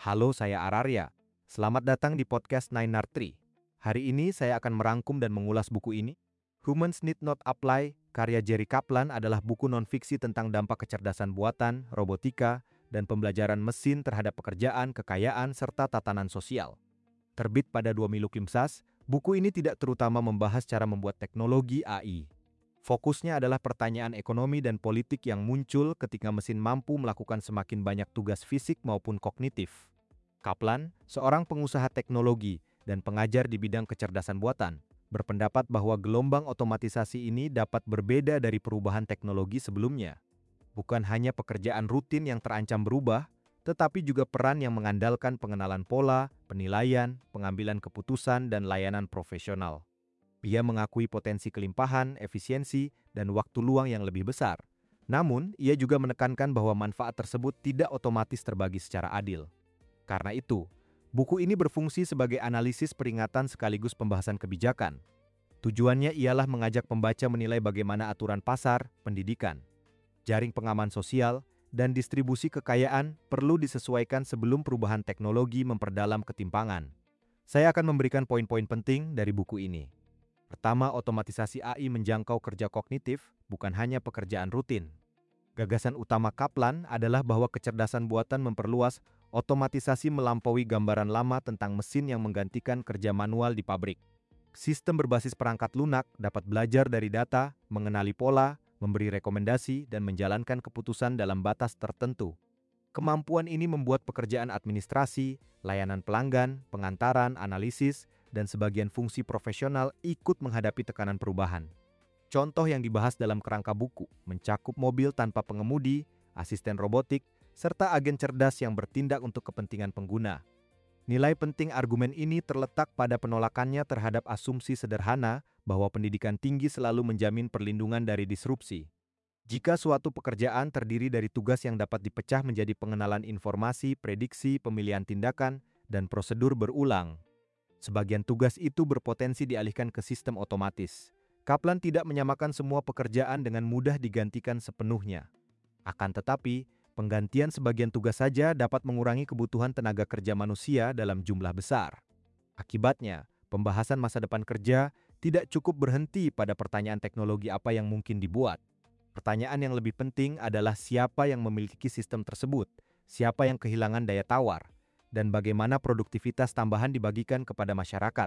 Halo, saya Ararya. Selamat datang di podcast 9R3. Hari ini saya akan merangkum dan mengulas buku ini. Humans Need Not Apply, karya Jerry Kaplan adalah buku non-fiksi tentang dampak kecerdasan buatan, robotika, dan pembelajaran mesin terhadap pekerjaan, kekayaan, serta tatanan sosial. Terbit pada 2 Mei Kimsas, buku ini tidak terutama membahas cara membuat teknologi AI. Fokusnya adalah pertanyaan ekonomi dan politik yang muncul ketika mesin mampu melakukan semakin banyak tugas fisik maupun kognitif. Kaplan, seorang pengusaha teknologi dan pengajar di bidang kecerdasan buatan, berpendapat bahwa gelombang otomatisasi ini dapat berbeda dari perubahan teknologi sebelumnya. Bukan hanya pekerjaan rutin yang terancam berubah, tetapi juga peran yang mengandalkan pengenalan pola, penilaian, pengambilan keputusan, dan layanan profesional. Ia mengakui potensi kelimpahan, efisiensi, dan waktu luang yang lebih besar. Namun, ia juga menekankan bahwa manfaat tersebut tidak otomatis terbagi secara adil. Karena itu, buku ini berfungsi sebagai analisis peringatan sekaligus pembahasan kebijakan. Tujuannya ialah mengajak pembaca menilai bagaimana aturan pasar, pendidikan, jaring pengaman sosial, dan distribusi kekayaan perlu disesuaikan sebelum perubahan teknologi memperdalam ketimpangan. Saya akan memberikan poin-poin penting dari buku ini. Pertama, otomatisasi AI menjangkau kerja kognitif, bukan hanya pekerjaan rutin. Gagasan utama Kaplan adalah bahwa kecerdasan buatan memperluas otomatisasi melampaui gambaran lama tentang mesin yang menggantikan kerja manual di pabrik. Sistem berbasis perangkat lunak dapat belajar dari data, mengenali pola, memberi rekomendasi, dan menjalankan keputusan dalam batas tertentu. Kemampuan ini membuat pekerjaan administrasi, layanan pelanggan, pengantaran, analisis, dan sebagian fungsi profesional ikut menghadapi tekanan perubahan. Contoh yang dibahas dalam kerangka buku mencakup mobil tanpa pengemudi, asisten robotik, serta agen cerdas yang bertindak untuk kepentingan pengguna. Nilai penting argumen ini terletak pada penolakannya terhadap asumsi sederhana bahwa pendidikan tinggi selalu menjamin perlindungan dari disrupsi. Jika suatu pekerjaan terdiri dari tugas yang dapat dipecah menjadi pengenalan informasi, prediksi, pemilihan tindakan, dan prosedur berulang, sebagian tugas itu berpotensi dialihkan ke sistem otomatis. Kaplan tidak menyamakan semua pekerjaan dengan mudah digantikan sepenuhnya. Akan tetapi, penggantian sebagian tugas saja dapat mengurangi kebutuhan tenaga kerja manusia dalam jumlah besar. Akibatnya, pembahasan masa depan kerja tidak cukup berhenti pada pertanyaan teknologi apa yang mungkin dibuat. Pertanyaan yang lebih penting adalah siapa yang memiliki sistem tersebut, siapa yang kehilangan daya tawar, dan bagaimana produktivitas tambahan dibagikan kepada masyarakat.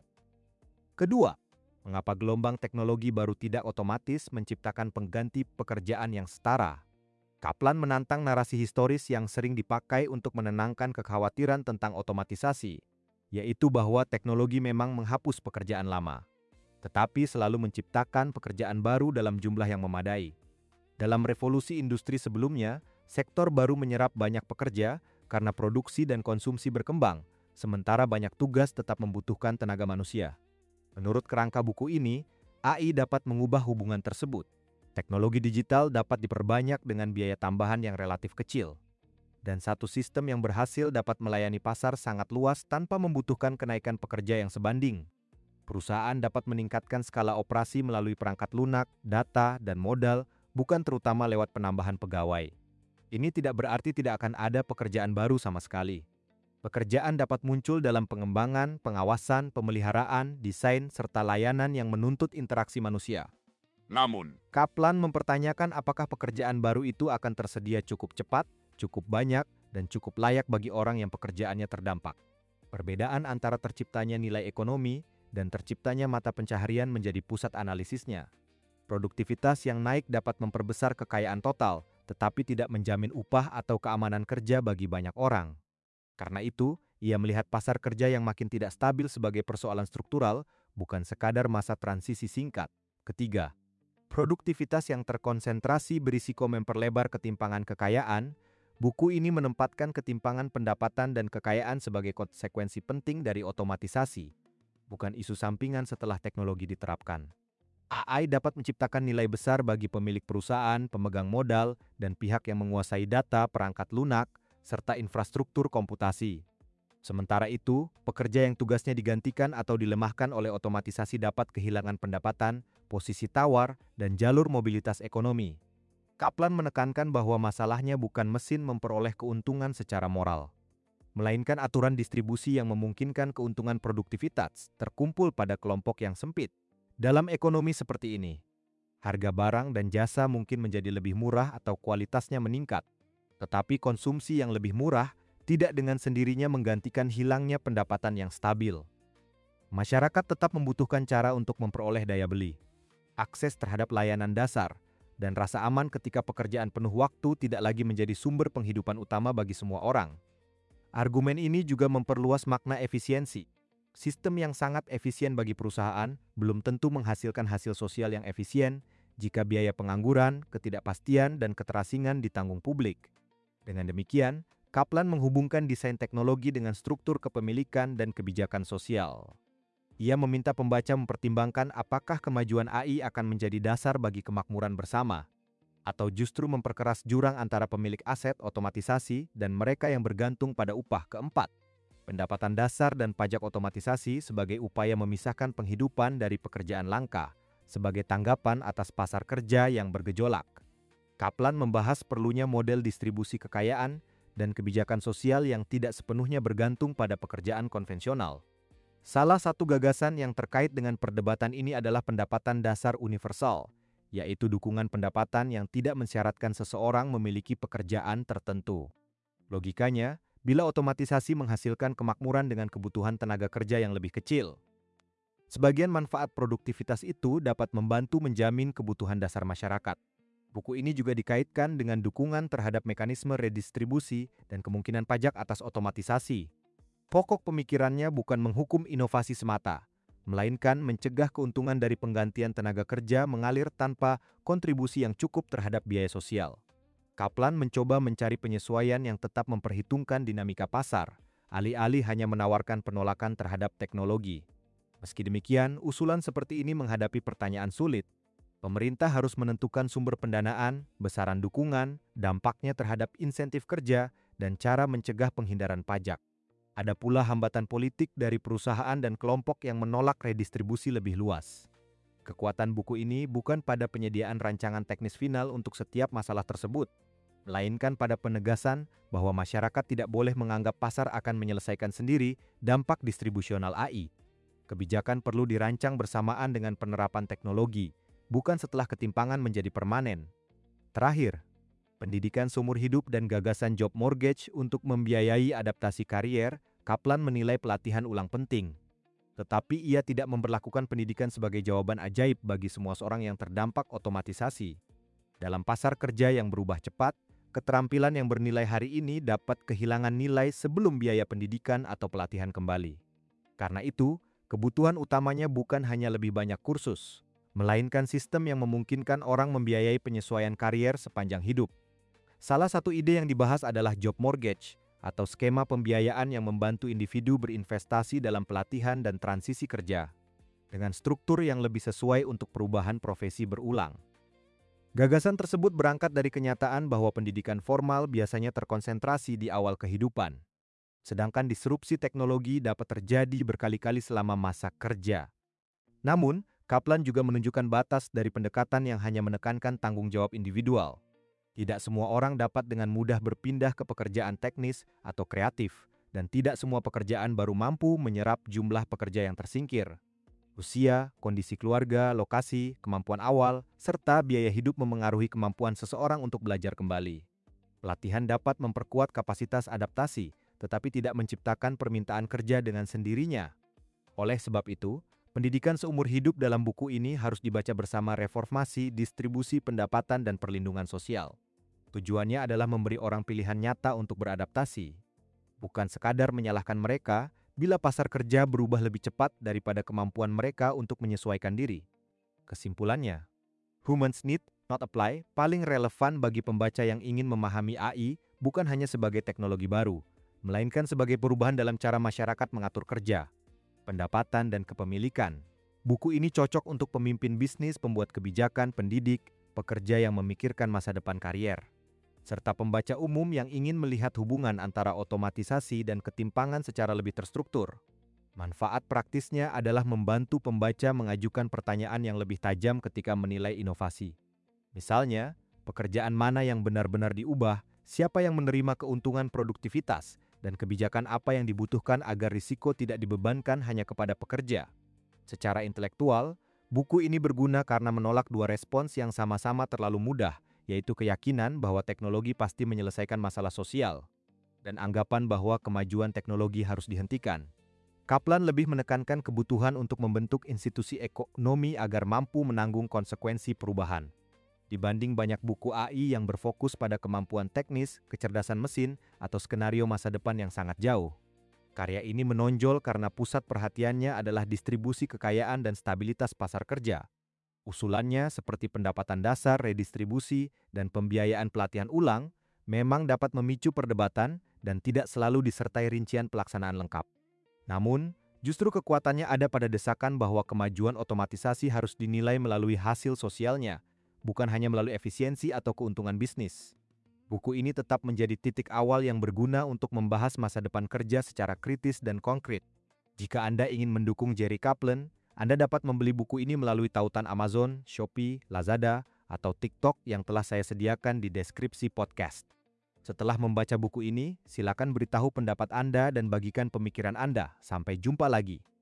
Kedua, mengapa gelombang teknologi baru tidak otomatis menciptakan pengganti pekerjaan yang setara? Kaplan menantang narasi historis yang sering dipakai untuk menenangkan kekhawatiran tentang otomatisasi, yaitu bahwa teknologi memang menghapus pekerjaan lama, tetapi selalu menciptakan pekerjaan baru dalam jumlah yang memadai. Dalam revolusi industri sebelumnya, sektor baru menyerap banyak pekerja karena produksi dan konsumsi berkembang, sementara banyak tugas tetap membutuhkan tenaga manusia. Menurut kerangka buku ini, AI dapat mengubah hubungan tersebut. Teknologi digital dapat diperbanyak dengan biaya tambahan yang relatif kecil. Dan satu sistem yang berhasil dapat melayani pasar sangat luas tanpa membutuhkan kenaikan pekerja yang sebanding. Perusahaan dapat meningkatkan skala operasi melalui perangkat lunak, data, dan modal, bukan terutama lewat penambahan pegawai. Ini tidak berarti tidak akan ada pekerjaan baru sama sekali. Pekerjaan dapat muncul dalam pengembangan, pengawasan, pemeliharaan, desain, serta layanan yang menuntut interaksi manusia. Namun, Kaplan mempertanyakan apakah pekerjaan baru itu akan tersedia cukup cepat, cukup banyak, dan cukup layak bagi orang yang pekerjaannya terdampak. Perbedaan antara terciptanya nilai ekonomi dan terciptanya mata pencaharian menjadi pusat analisisnya. Produktivitas yang naik dapat memperbesar kekayaan total, tetapi tidak menjamin upah atau keamanan kerja bagi banyak orang. Karena itu, ia melihat pasar kerja yang makin tidak stabil sebagai persoalan struktural, bukan sekadar masa transisi singkat. Ketiga, produktivitas yang terkonsentrasi berisiko memperlebar ketimpangan kekayaan. Buku ini menempatkan ketimpangan pendapatan dan kekayaan sebagai konsekuensi penting dari otomatisasi, bukan isu sampingan setelah teknologi diterapkan. AI dapat menciptakan nilai besar bagi pemilik perusahaan, pemegang modal, dan pihak yang menguasai data, perangkat lunak, serta infrastruktur komputasi. Sementara itu, pekerja yang tugasnya digantikan atau dilemahkan oleh otomatisasi dapat kehilangan pendapatan, posisi tawar, dan jalur mobilitas ekonomi. Kaplan menekankan bahwa masalahnya bukan mesin memperoleh keuntungan secara moral. melainkan aturan distribusi yang memungkinkan keuntungan produktivitas terkumpul pada kelompok yang sempit. Dalam ekonomi seperti ini, harga barang dan jasa mungkin menjadi lebih murah atau kualitasnya meningkat, tetapi konsumsi yang lebih murah tidak dengan sendirinya menggantikan hilangnya pendapatan yang stabil. Masyarakat tetap membutuhkan cara untuk memperoleh daya beli, akses terhadap layanan dasar, dan rasa aman ketika pekerjaan penuh waktu tidak lagi menjadi sumber penghidupan utama bagi semua orang. Argumen ini juga memperluas makna efisiensi. Sistem yang sangat efisien bagi perusahaan belum tentu menghasilkan hasil sosial yang efisien jika biaya pengangguran, ketidakpastian, dan keterasingan ditanggung publik. Dengan demikian, Kaplan menghubungkan desain teknologi dengan struktur kepemilikan dan kebijakan sosial. Ia meminta pembaca mempertimbangkan apakah kemajuan AI akan menjadi dasar bagi kemakmuran bersama, atau justru memperkeras jurang antara pemilik aset otomatisasi dan mereka yang bergantung pada upah. Keempat, pendapatan dasar dan pajak otomatisasi sebagai upaya memisahkan penghidupan dari pekerjaan langka, sebagai tanggapan atas pasar kerja yang bergejolak. Kaplan membahas perlunya model distribusi kekayaan dan kebijakan sosial yang tidak sepenuhnya bergantung pada pekerjaan konvensional. Salah satu gagasan yang terkait dengan perdebatan ini adalah pendapatan dasar universal, yaitu dukungan pendapatan yang tidak mensyaratkan seseorang memiliki pekerjaan tertentu. Logikanya, bila otomatisasi menghasilkan kemakmuran dengan kebutuhan tenaga kerja yang lebih kecil, sebagian manfaat produktivitas itu dapat membantu menjamin kebutuhan dasar masyarakat. Buku ini juga dikaitkan dengan dukungan terhadap mekanisme redistribusi dan kemungkinan pajak atas otomatisasi. Pokok pemikirannya bukan menghukum inovasi semata, melainkan mencegah keuntungan dari penggantian tenaga kerja mengalir tanpa kontribusi yang cukup terhadap biaya sosial. Kaplan mencoba mencari penyesuaian yang tetap memperhitungkan dinamika pasar, alih-alih hanya menawarkan penolakan terhadap teknologi. Meski demikian, usulan seperti ini menghadapi pertanyaan sulit. Pemerintah harus menentukan sumber pendanaan, besaran dukungan, dampaknya terhadap insentif kerja, dan cara mencegah penghindaran pajak. Ada pula hambatan politik dari perusahaan dan kelompok yang menolak redistribusi lebih luas. Kekuatan buku ini bukan pada penyediaan rancangan teknis final untuk setiap masalah tersebut, melainkan pada penegasan bahwa masyarakat tidak boleh menganggap pasar akan menyelesaikan sendiri dampak distribusional AI. Kebijakan perlu dirancang bersamaan dengan penerapan teknologi, bukan setelah ketimpangan menjadi permanen. Terakhir, pendidikan seumur hidup dan gagasan job mortgage untuk membiayai adaptasi karier, Kaplan menilai pelatihan ulang penting. Tetapi ia tidak memperlakukan pendidikan sebagai jawaban ajaib bagi semua seorang yang terdampak otomatisasi. Dalam pasar kerja yang berubah cepat, keterampilan yang bernilai hari ini dapat kehilangan nilai sebelum biaya pendidikan atau pelatihan kembali. Karena itu, kebutuhan utamanya bukan hanya lebih banyak kursus, melainkan sistem yang memungkinkan orang membiayai penyesuaian karier sepanjang hidup. Salah satu ide yang dibahas adalah job mortgage, atau skema pembiayaan yang membantu individu berinvestasi dalam pelatihan dan transisi kerja, dengan struktur yang lebih sesuai untuk perubahan profesi berulang. Gagasan tersebut berangkat dari kenyataan bahwa pendidikan formal biasanya terkonsentrasi di awal kehidupan, sedangkan disrupsi teknologi dapat terjadi berkali-kali selama masa kerja. Namun, Kaplan juga menunjukkan batas dari pendekatan yang hanya menekankan tanggung jawab individual. Tidak semua orang dapat dengan mudah berpindah ke pekerjaan teknis atau kreatif, dan tidak semua pekerjaan baru mampu menyerap jumlah pekerja yang tersingkir. Usia, kondisi keluarga, lokasi, kemampuan awal, serta biaya hidup memengaruhi kemampuan seseorang untuk belajar kembali. Pelatihan dapat memperkuat kapasitas adaptasi, tetapi tidak menciptakan permintaan kerja dengan sendirinya. Oleh sebab itu, pendidikan seumur hidup dalam buku ini harus dibaca bersama reformasi distribusi pendapatan dan perlindungan sosial. Tujuannya adalah memberi orang pilihan nyata untuk beradaptasi, bukan sekadar menyalahkan mereka bila pasar kerja berubah lebih cepat daripada kemampuan mereka untuk menyesuaikan diri. Kesimpulannya, Humans Need Not Apply paling relevan bagi pembaca yang ingin memahami AI bukan hanya sebagai teknologi baru, melainkan sebagai perubahan dalam cara masyarakat mengatur kerja, pendapatan, dan kepemilikan. Buku ini cocok untuk pemimpin bisnis, pembuat kebijakan, pendidik, pekerja yang memikirkan masa depan karier, serta pembaca umum yang ingin melihat hubungan antara otomatisasi dan ketimpangan secara lebih terstruktur. Manfaat praktisnya adalah membantu pembaca mengajukan pertanyaan yang lebih tajam ketika menilai inovasi. Misalnya, pekerjaan mana yang benar-benar diubah, siapa yang menerima keuntungan produktivitas, dan kebijakan apa yang dibutuhkan agar risiko tidak dibebankan hanya kepada pekerja. Secara intelektual, buku ini berguna karena menolak dua respons yang sama-sama terlalu mudah, yaitu keyakinan bahwa teknologi pasti menyelesaikan masalah sosial, dan anggapan bahwa kemajuan teknologi harus dihentikan. Kaplan lebih menekankan kebutuhan untuk membentuk institusi ekonomi agar mampu menanggung konsekuensi perubahan. Dibanding banyak buku AI yang berfokus pada kemampuan teknis, kecerdasan mesin, atau skenario masa depan yang sangat jauh. Karya ini menonjol karena pusat perhatiannya adalah distribusi kekayaan dan stabilitas pasar kerja. Usulannya seperti pendapatan dasar, redistribusi, dan pembiayaan pelatihan ulang memang dapat memicu perdebatan dan tidak selalu disertai rincian pelaksanaan lengkap. Namun, justru kekuatannya ada pada desakan bahwa kemajuan otomatisasi harus dinilai melalui hasil sosialnya, bukan hanya melalui efisiensi atau keuntungan bisnis. Buku ini tetap menjadi titik awal yang berguna untuk membahas masa depan kerja secara kritis dan konkret. Jika Anda ingin mendukung Jerry Kaplan, Anda dapat membeli buku ini melalui tautan Amazon, Shopee, Lazada, atau TikTok yang telah saya sediakan di deskripsi podcast. Setelah membaca buku ini, silakan beritahu pendapat Anda dan bagikan pemikiran Anda. Sampai jumpa lagi.